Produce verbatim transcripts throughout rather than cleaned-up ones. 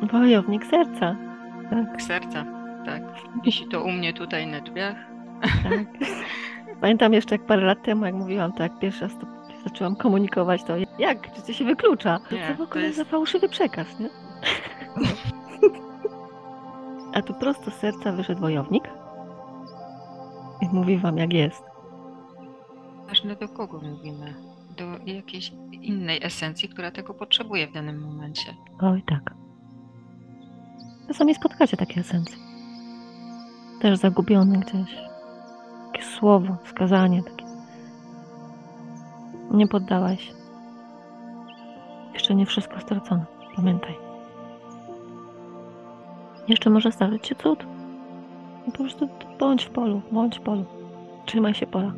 Wojownik serca. Tak, Serca, tak. Wisi to u mnie tutaj na drzwiach. tak. Pamiętam jeszcze jak parę lat temu, jak mówiłam, tak, pierwszy raz to zaczęłam komunikować to, jak, czy to się wyklucza? To co Nie, w to ogóle jest... za fałszywy przekaz, nie? A tu prosto z serca wyszedł wojownik i mówi wam, jak jest. Ważne, do kogo mówimy. Do jakiejś innej esencji, która tego potrzebuje w danym momencie. Oj, tak. Czasami spotkacie takie esencje. Też zagubione gdzieś. Takie słowo, wskazanie takie. Nie poddawaj się. Jeszcze nie wszystko stracone. Pamiętaj. Jeszcze może zdarzyć się cud. No po prostu bądź w polu, bądź w polu. Trzymaj się pola.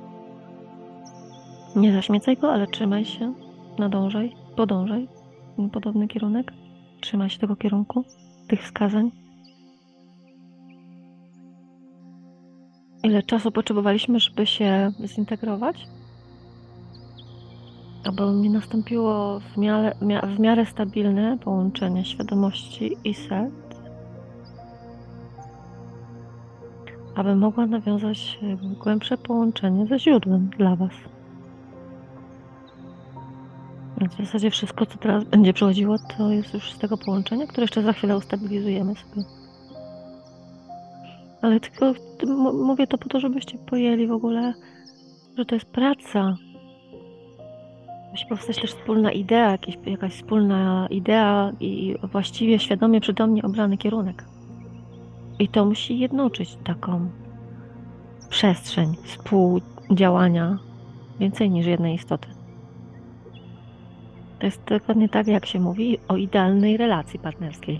Nie zaśmiecaj go, ale trzymaj się. Nadążaj, podążaj. Podobny kierunek. Trzymaj się tego kierunku, tych wskazań. Ile czasu potrzebowaliśmy, żeby się zintegrować? Aby mi nastąpiło w miarę, w miarę stabilne połączenie świadomości i serc, aby mogła nawiązać głębsze połączenie ze źródłem dla Was. Więc w zasadzie wszystko, co teraz będzie przychodziło, to jest już z tego połączenia, które jeszcze za chwilę ustabilizujemy sobie. Ale tylko mówię to po to, żebyście pojęli w ogóle, że to jest praca. Musi powstać też wspólna idea, jakieś, jakaś wspólna idea i właściwie świadomie, przytomnie obrany kierunek. I to musi jednoczyć taką przestrzeń współdziałania więcej niż jednej istoty. To jest dokładnie tak, jak się mówi o idealnej relacji partnerskiej.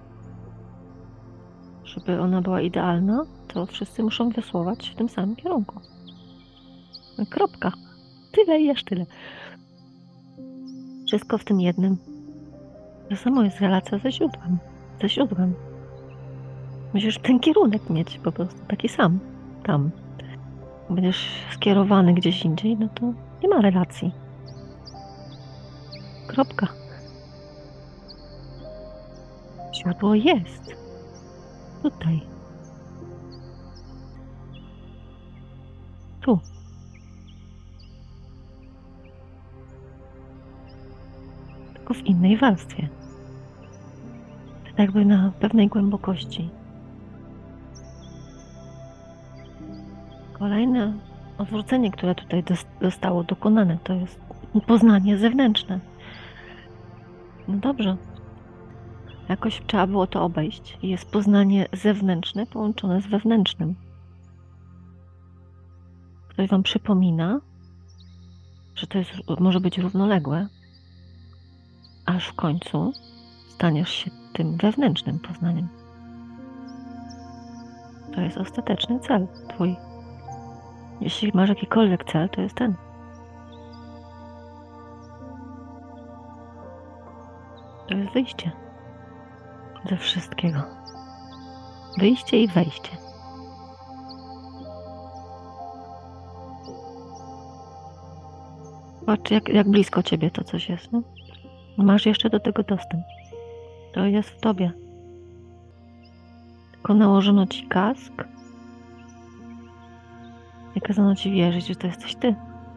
Żeby ona była idealna, to wszyscy muszą wiosłować w tym samym kierunku. Kropka. Tyle i jeszcze tyle. Wszystko w tym jednym. To samo jest relacja ze źródłem. Ze źródłem. Musisz ten kierunek mieć po prostu taki sam. Tam. Będziesz skierowany gdzieś indziej, no to nie ma relacji. Kropka. Światło jest. Tutaj. Tu. Tylko w innej warstwie. Tak jakby na pewnej głębokości. Kolejne odwrócenie, które tutaj zostało dokonane, to jest poznanie zewnętrzne. No dobrze. Jakoś trzeba było to obejść. Jest poznanie zewnętrzne połączone z wewnętrznym. Ktoś wam przypomina, że to jest, może być równoległe, aż w końcu staniesz się tym wewnętrznym poznaniem. To jest ostateczny cel twój. Jeśli masz jakikolwiek cel, to jest ten. To jest wyjście ze wszystkiego. Wyjście i wejście. Patrz, jak, jak blisko ciebie to coś jest, no? Masz jeszcze do tego dostęp. To jest w tobie. Tylko nałożono ci kask i kazano ci wierzyć, że to jesteś ty.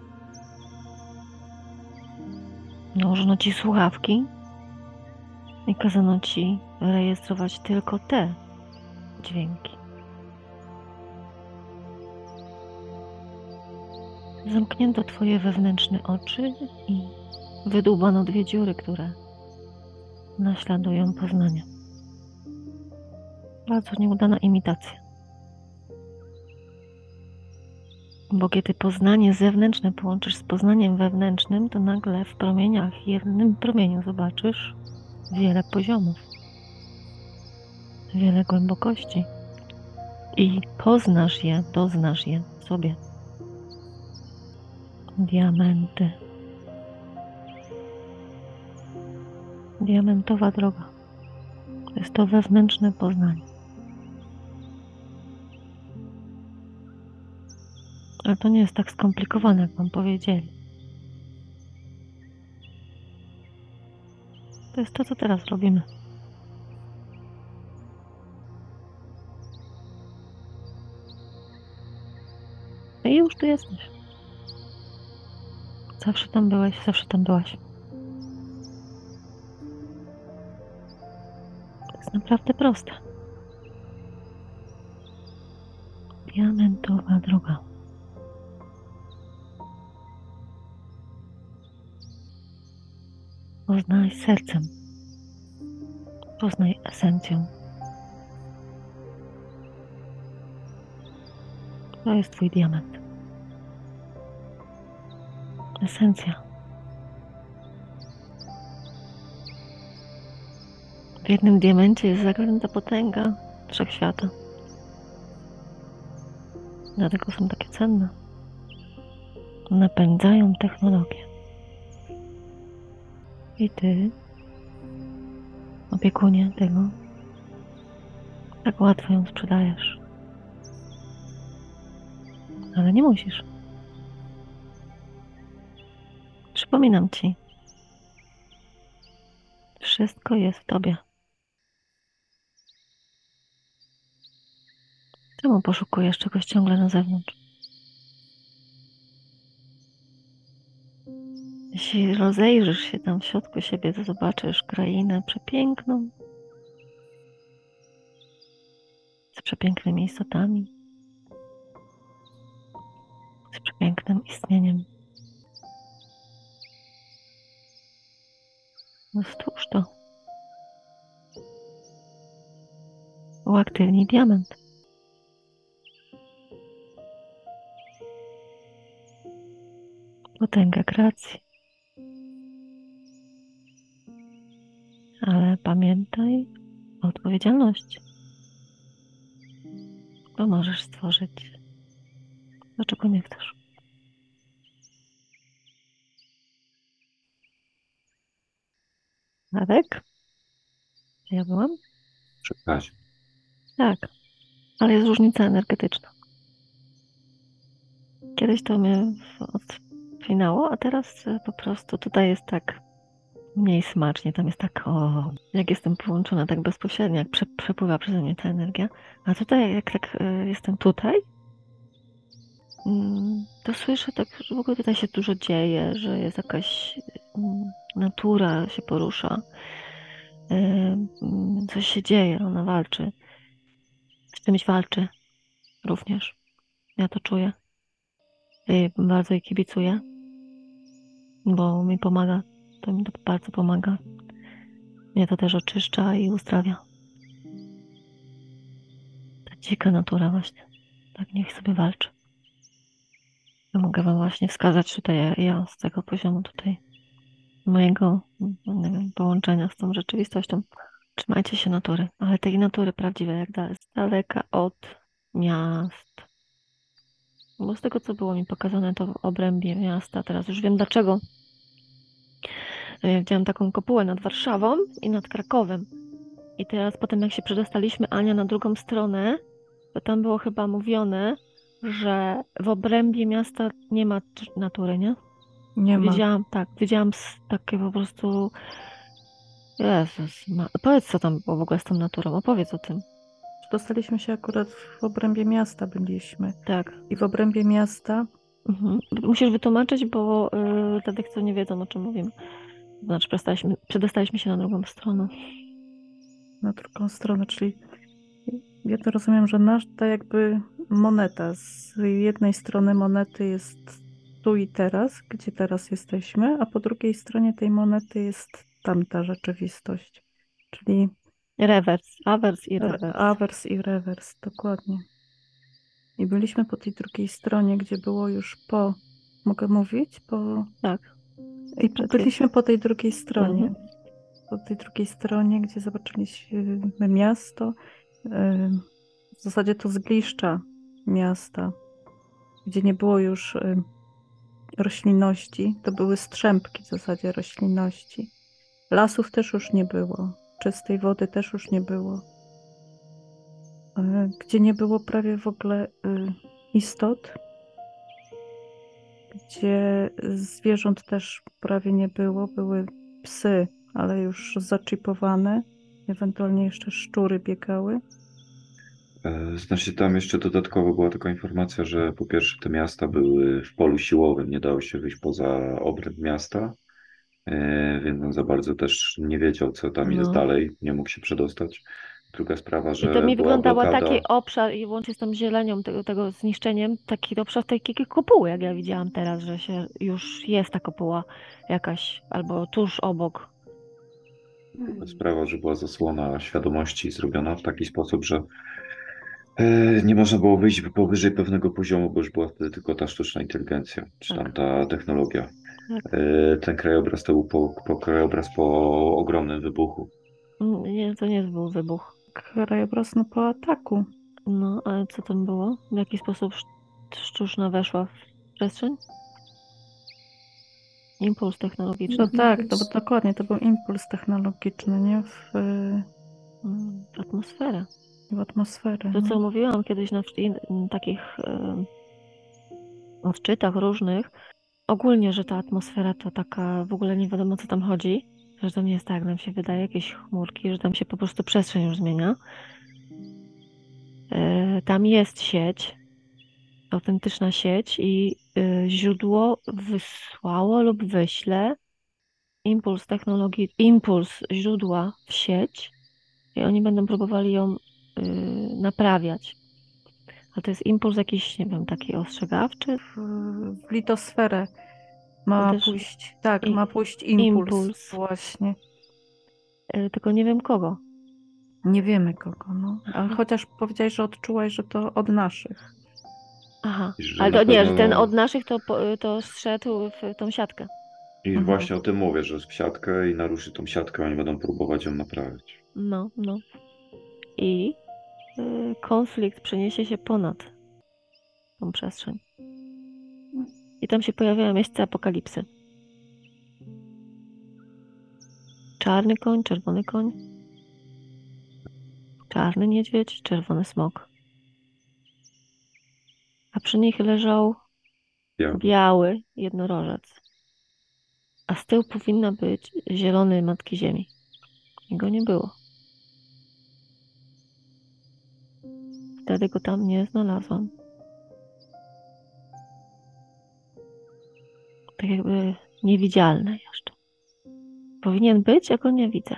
Nałożono ci słuchawki i kazano ci rejestrować tylko te dźwięki. Zamknięto twoje wewnętrzne oczy i wydłubano dwie dziury, które naśladują poznanie. Bardzo nieudana imitacja. Bo kiedy poznanie zewnętrzne połączysz z poznaniem wewnętrznym, to nagle w promieniach, w jednym promieniu zobaczysz wiele poziomów, wiele głębokości i poznasz je, doznasz je w sobie. Diamenty. Diamentowa droga. To jest to wewnętrzne poznanie. Ale to nie jest tak skomplikowane, jak wam powiedzieli. To jest to, co teraz robimy. tu jesteś. Zawsze tam byłeś, zawsze tam byłaś. To jest naprawdę proste. Diamentowa droga. Poznaj sercem. Poznaj esencją. To jest twój diament. Esencja. W jednym diamencie jest zaklęta potęga wszechświata. Dlatego są takie cenne. Napędzają technologię. I ty, opiekunie tego, tak łatwo ją sprzedajesz. Ale nie musisz. Przypominam ci. Wszystko jest w tobie. Czemu poszukujesz czegoś ciągle na zewnątrz? Jeśli rozejrzysz się tam w środku siebie, to zobaczysz krainę przepiękną, z przepięknymi istotami, z przepięknym istnieniem. No stwórz to. Uaktywnij diament. Potęga kreacji. Ale pamiętaj o odpowiedzialności. Bo możesz stworzyć to, czego nie chcesz. Radek? Czy ja byłam? Przepraszam. Tak, ale jest różnica energetyczna. Kiedyś to mnie odpinało, a teraz e, po prostu tutaj jest tak mniej smacznie. Tam jest tak, o, jak jestem połączona tak bezpośrednio, jak prze, przepływa przeze mnie ta energia. A tutaj, jak tak e, jestem tutaj, mm, to słyszę tak, że w ogóle tutaj się dużo dzieje, że jest jakaś mm, natura się porusza. E, mm, coś się dzieje, ona walczy. Z czymś walczy również. Ja to czuję. I bardzo jej kibicuję, bo mi pomaga. To mi to bardzo pomaga. Mnie to też oczyszcza i uzdrawia. Ta dzika natura właśnie. Tak, niech sobie walczy. Ja mogę wam właśnie wskazać tutaj, ja, ja z tego poziomu tutaj mojego, nie wiem, połączenia z tą rzeczywistością. Trzymajcie się natury, ale tej natury prawdziwej, jak dalej, z daleka od miast. Bo z tego, co było mi pokazane, to w obrębie miasta, teraz już wiem dlaczego. Ja widziałam taką kopułę nad Warszawą i nad Krakowem. I teraz potem, jak się przedostaliśmy, Ania, na drugą stronę, to tam było chyba mówione, że w obrębie miasta nie ma natury, nie? Nie ma. Widziałam, tak, widziałam takie po prostu... Jezus, ma... powiedz, co tam było w ogóle z tą naturą, opowiedz o tym. Dostaliśmy się akurat w obrębie miasta byliśmy. Tak. I w obrębie miasta... Mhm. Musisz wytłumaczyć, bo yy, dla tych, co nie wiedzą, o czym mówimy. Znaczy, przedostaliśmy, przedostaliśmy się na drugą stronę. Na drugą stronę, czyli ja to rozumiem, że nasz ta jakby moneta. Z jednej strony monety jest tu i teraz, gdzie teraz jesteśmy, a po drugiej stronie tej monety jest tamta rzeczywistość. Czyli Rewers, awers i rewers. awers i rewers, dokładnie. I byliśmy po tej drugiej stronie, gdzie było już po... Mogę mówić? Po... Tak. I Przed byliśmy po tej drugiej stronie. Mhm. Po tej drugiej stronie, gdzie zobaczyliśmy miasto. W zasadzie to zgliszcza miasta, gdzie nie było już roślinności. To były strzępki w zasadzie roślinności. Lasów też już nie było. Czystej wody też już nie było. Gdzie nie było prawie w ogóle istot. Gdzie zwierząt też prawie nie było. Były psy, ale już zaczipowane. Ewentualnie jeszcze szczury biegały. E, Znaczy tam jeszcze dodatkowo była taka informacja, że po pierwsze te miasta były w polu siłowym, nie dało się wyjść poza obręb miasta, e, więc on za bardzo też nie wiedział, co tam jest No. dalej, nie mógł się przedostać. Druga sprawa, I to że mi była wyglądało blokada. taki obszar i łącznie z tą zielenią tego, tego zniszczeniem, taki obszar takiej kopuły, jak ja widziałam teraz, że się już jest ta kopuła jakaś, albo tuż obok. Druga sprawa, że była zasłona świadomości zrobiona w taki sposób, że e, nie można było wyjść powyżej pewnego poziomu, bo już była wtedy tylko ta sztuczna inteligencja, czy tam Tak, ta technologia. tak. E, Ten krajobraz to był po, po krajobraz po ogromnym wybuchu. Mm, Nie, to nie był wybuch. Krajobraz no po ataku. No, ale co tam było? W jaki sposób sz- sztuczna weszła w przestrzeń? Impuls technologiczny. No tak, to był dokładnie, to był impuls technologiczny, nie? W, y, Mm, w atmosferę. w atmosferę. To, co No. mówiłam kiedyś na wsz- in- takich e, odczytach różnych, ogólnie, że ta atmosfera to taka, w ogóle nie wiadomo, co tam chodzi, że to nie jest tak, jak nam się wydaje, jakieś chmurki, że tam się po prostu przestrzeń już zmienia. E, Tam jest sieć, autentyczna sieć i e, źródło wysłało lub wyśle impuls technologii, impuls źródła w sieć i oni będą próbowali ją y, naprawiać. A to jest impuls jakiś, nie wiem, taki ostrzegawczy? W, w litosferę To ma też pójść, tak, i, ma pójść impuls impuls, właśnie. y, tylko nie wiem kogo. Nie wiemy kogo, no. Ale Aha, chociaż powiedziałeś, że odczułaś, że to od naszych. aha. I że Ale na to nie, że ten pewno, od naszych to, po- to zszedł w tą siatkę. i Mhm. właśnie o tym mówię, że w siatkę i naruszy tą siatkę, oni będą próbować ją naprawiać. No, no. I y, konflikt przeniesie się ponad tą przestrzeń. I tam się pojawiają miejsca apokalipsy. Czarny koń, czerwony koń, czarny niedźwiedź, czerwony smok. A przy nich leżał Ja. biały jednorożec. A z tyłu powinna być zielony Matki Ziemi. I go nie było. Wtedy go tam nie znalazłam. Tak jakby niewidzialny jeszcze. Powinien być, a go nie widzę.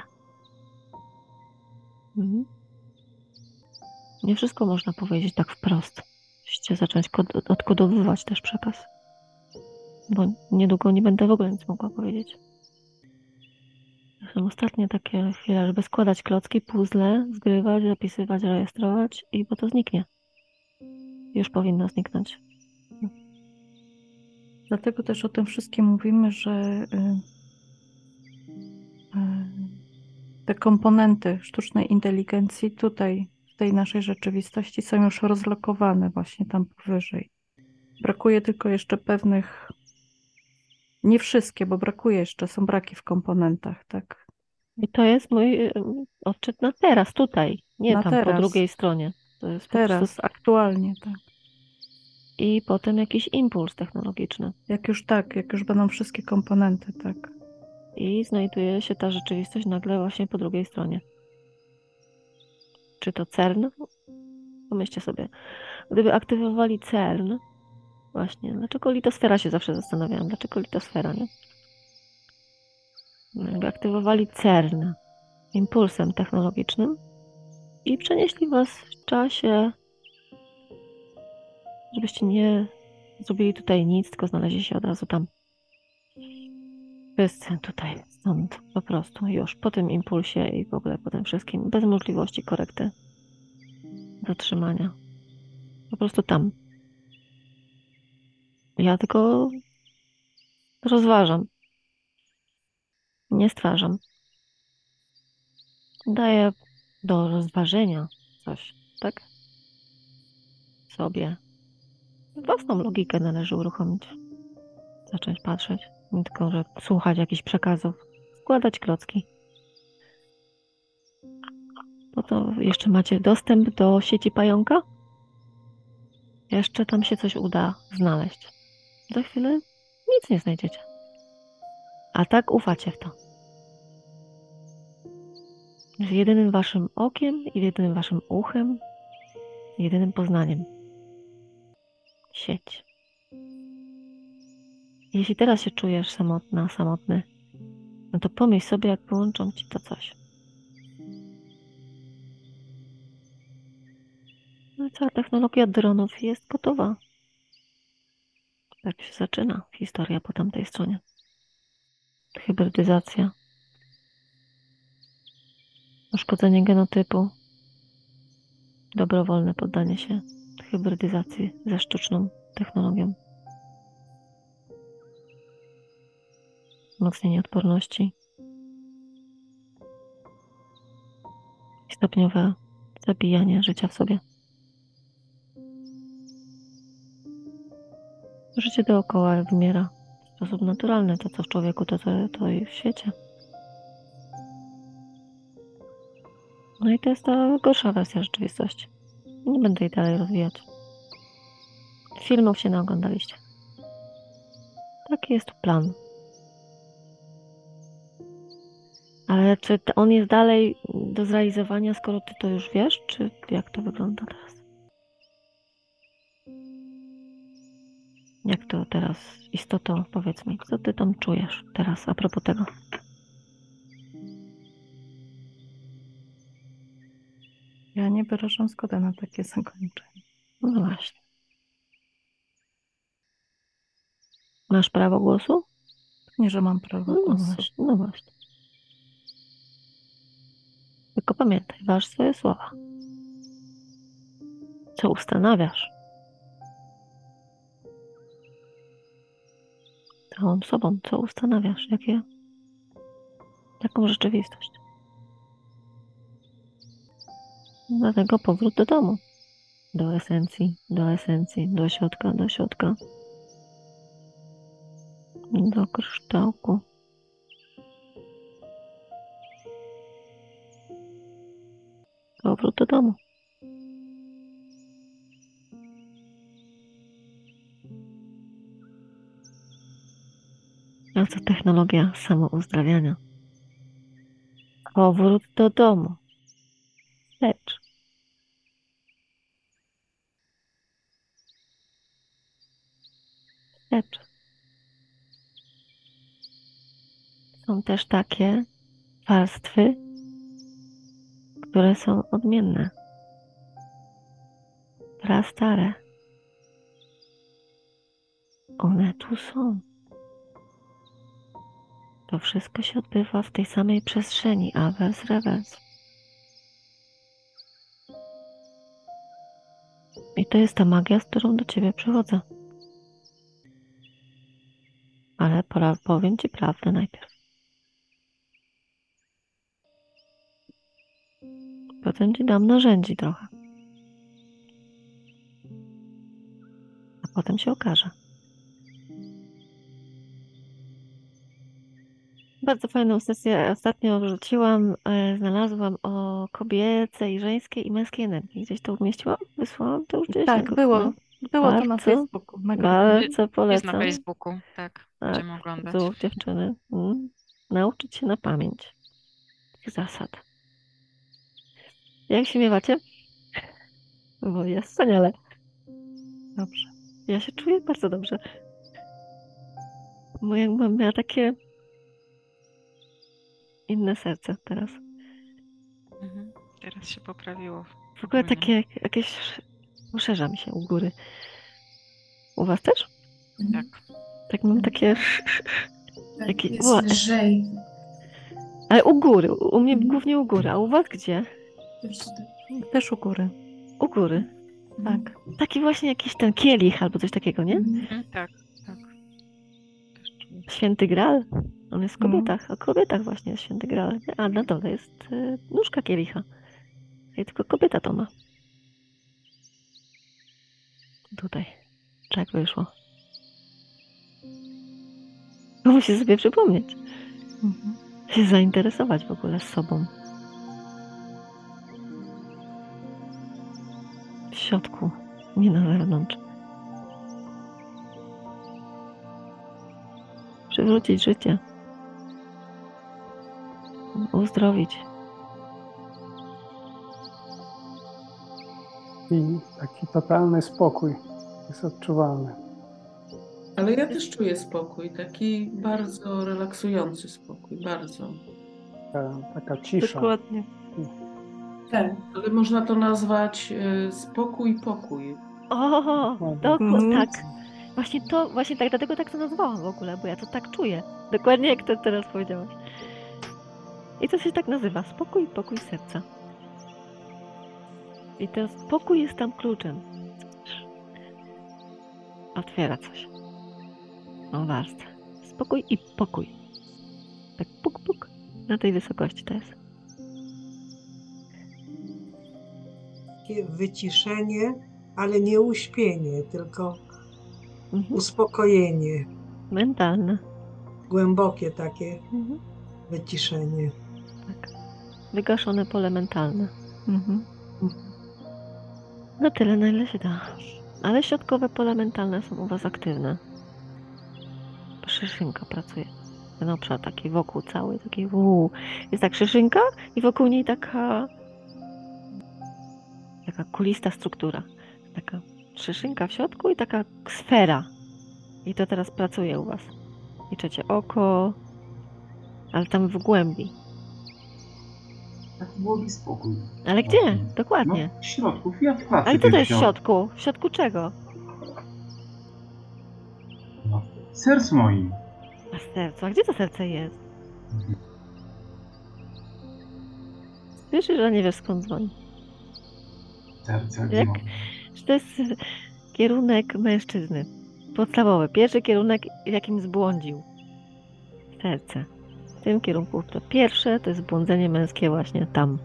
Mhm. Nie wszystko można powiedzieć tak wprost. Musicie zacząć kod- odkodowywać też przekaz. Bo niedługo nie będę w ogóle nic mogła powiedzieć. To są ostatnie takie chwile, żeby składać klocki, puzzle, zgrywać, zapisywać, rejestrować i bo to zniknie. Już powinno zniknąć. Dlatego też o tym wszystkim mówimy, że y, y, te komponenty sztucznej inteligencji tutaj, w tej naszej rzeczywistości są już rozlokowane właśnie tam powyżej. Brakuje tylko jeszcze pewnych, nie wszystkie, bo brakuje jeszcze, są braki w komponentach, tak? I to jest mój y, odczyt na teraz, tutaj, nie Na tam po teraz, drugiej stronie. To jest po prostu teraz, aktualnie, tak. i potem jakiś impuls technologiczny. Jak już tak, jak już będą wszystkie komponenty, tak. I znajduje się ta rzeczywistość nagle właśnie po drugiej stronie. Czy to CERN? Pomyślcie sobie. Gdyby aktywowali CERN, właśnie, dlaczego litosfera się zawsze zastanawiałam, dlaczego litosfera, nie? Jakby aktywowali CERN impulsem technologicznym i przenieśli was w czasie, żebyście nie zrobili tutaj nic, tylko znaleźli się od razu tam. Wszyscy tutaj, stąd, po prostu, już po tym impulsie i w ogóle po tym wszystkim, bez możliwości korekty, zatrzymania. Po prostu tam. Ja tylko rozważam, nie stwarzam. Daję do rozważenia coś, tak? Sobie. Własną logikę należy uruchomić. Zacząć patrzeć, nie tylko, że słuchać jakichś przekazów, składać klocki. No to jeszcze macie dostęp do sieci pająka? Jeszcze tam się coś uda znaleźć. Za chwilę nic nie znajdziecie. A tak ufacie w to. Że jedynym waszym okiem i jedynym waszym uchem jedynym poznaniem. Sieć. Jeśli teraz się czujesz samotna, samotny, no to pomyśl sobie, jak wyłączą ci to coś. No i cała technologia dronów jest gotowa. Tak się zaczyna historia po tamtej stronie. Hybrydyzacja. Uszkodzenie genotypu. Dobrowolne poddanie się hybrydyzacji ze sztuczną technologią. Wzmocnienie odporności. I stopniowe zabijanie życia w sobie. Życie dookoła wymiera w sposób naturalny. To, co w człowieku, to, to, to i w świecie. No i to jest ta gorsza wersja rzeczywistości. Nie będę jej dalej rozwijać. Filmów się naoglądaliście. Taki jest plan. Ale czy to on jest dalej do zrealizowania, skoro ty to już wiesz, czy jak to wygląda teraz? Jak to teraz, istoto, powiedz mi, co ty tam czujesz teraz a propos tego? Ja nie wyrażam zgody na takie zakończenie. No właśnie. Masz prawo głosu? Nie, że mam prawo No głosu. właśnie, no właśnie. Tylko pamiętaj, waż swoje słowa. Co ustanawiasz? Całą sobą, co ustanawiasz? Jakie, jaką rzeczywistość? Dlatego powrót do domu. Do esencji, do esencji, do środka, do środka. Do kryształku. Powrót do domu. A co technologia samouzdrawiania? Powrót do domu. Wstecz. Wstecz. Są też takie warstwy, które są odmienne. Prastare. One tu są. To wszystko się odbywa w tej samej przestrzeni, awers, rewers. I to jest ta magia, z którą do ciebie przychodzę. Ale pora, powiem ci prawdę najpierw. Potem ci dam narzędzi trochę. A potem się okaże. Bardzo fajną sesję ostatnio wrzuciłam, e, znalazłam o kobiecej, żeńskiej i męskiej energii. Gdzieś to umieściłam? Wysłałam to już gdzieś? Tak, na- było. no. Było to na Bardzo, Facebooku, na grupie. Bardzo Jest na polecam. Facebooku, tak. Tak, Będziemy oglądać. znów dziewczyny. Mm. Nauczyć się na pamięć tych zasad. Jak się miewacie? Bo jest wspaniale. Dobrze. Ja się czuję bardzo dobrze. Bo jakbym miała takie inne serce teraz. Mhm. Teraz się poprawiło. W ogóle Ogólnie. takie jakieś poszerza mi się u góry. U was też? Tak. Tak mam takie... Tak, Jaki- jest była- lżej. Ale u góry, u u mnie Mhm. głównie u góry, a u was gdzie? Też tutaj. Też u góry. U góry. Tak. Taki właśnie jakiś ten kielich albo coś takiego, nie? Mhm. Mhm, tak, tak. Też czuję. Święty Graal. On jest w Mhm. kobietach. O kobietach właśnie jest Święty Graal. A na dole jest y, nóżka kielicha. I tylko kobieta to ma. Tutaj. Tak wyszło. To musi sobie przypomnieć. Mhm. Się zainteresować w ogóle sobą. W środku, nie na zewnątrz. Przywrócić życie. Uzdrowić. I taki totalny spokój jest odczuwalny. Ale ja też czuję spokój, taki bardzo relaksujący spokój, bardzo. Taka, taka cisza. Dokładnie. Tak. Ale można to nazwać y, spokój, pokój. O, to, Mhm. tak. Właśnie to, właśnie tak, dlatego tak to nazwałam w ogóle, bo ja to tak czuję. Dokładnie jak to teraz powiedziałaś. I to się tak nazywa. Spokój, pokój serca. I ten spokój jest tam kluczem. Otwiera coś. O warstwę. Spokój i pokój. Tak puk, puk. Na tej wysokości to jest. Takie wyciszenie, ale nie uśpienie, tylko Mhm. uspokojenie. Mentalne. Głębokie takie Mhm. wyciszenie. Tak. Wygaszone pole mentalne. Mhm. No tyle, na ile się da. Ale środkowe pole mentalne są u Was aktywne. Szyszynka pracuje. Ten obszar taki wokół cały, taki wuu. Jest tak szyszynka i wokół niej taka taka kulista struktura. Taka szyszynka w środku i taka sfera. I to teraz pracuje u Was. I trzecie oko, ale tam w głębi. Taki byłoby spokój. Ale gdzie? Właśnie. Dokładnie. No, w środku, ja patrzę. Ale co to gdzieś jest w w środku? W środku czego? No, w sercu moim. A w sercu. A gdzie to serce jest? Słyszysz, że nie wiesz skąd dzwoni. Serce, gdzie Jak? mam? Że to jest kierunek mężczyzny. Podstawowy. Pierwszy kierunek, w jakim zbłądził. Serce. W tym kierunku to pierwsze to jest błądzenie męskie właśnie tam.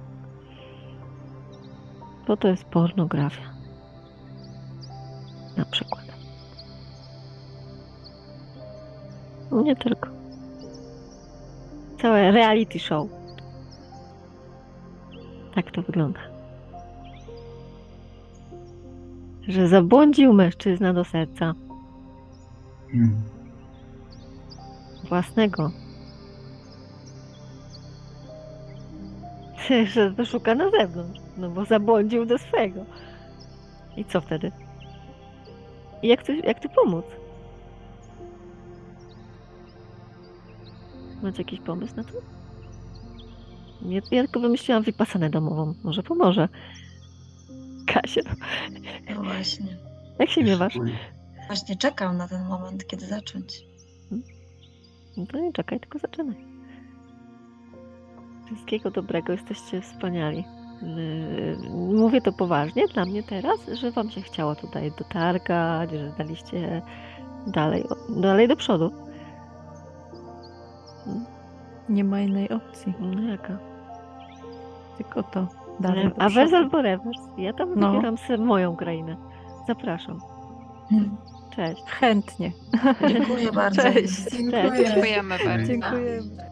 Bo to jest pornografia. Na przykład. Nie tylko. Całe reality show. Tak to wygląda. Że zabłądził mężczyzna do serca Hmm. własnego. Że to szuka na zewnątrz. No bo zabłądził do swego. I co wtedy? I jak tu, jak tu pomóc? Macie jakiś pomysł na to? Ja, ja tylko wymyśliłam wipassanę domową. Może pomoże. Kasia, No właśnie. jak się miewasz? Właśnie czekam na ten moment, kiedy zacząć. No to nie czekaj, tylko zaczynaj. Wszystkiego dobrego, jesteście wspaniali. Yy, Mówię to poważnie dla mnie teraz, że wam się chciało tutaj dotargać, że daliście dalej, dalej do przodu. Nie ma innej opcji. No jaka? Tylko to. Dalej do Awers przodu. albo rewers. Ja tam No. wybieram sobie moją krainę. Zapraszam. Hmm. Cześć. Chętnie. Dziękuję bardzo. Cześć. Dziękuję. Dziękujemy bardzo. Dziękujemy.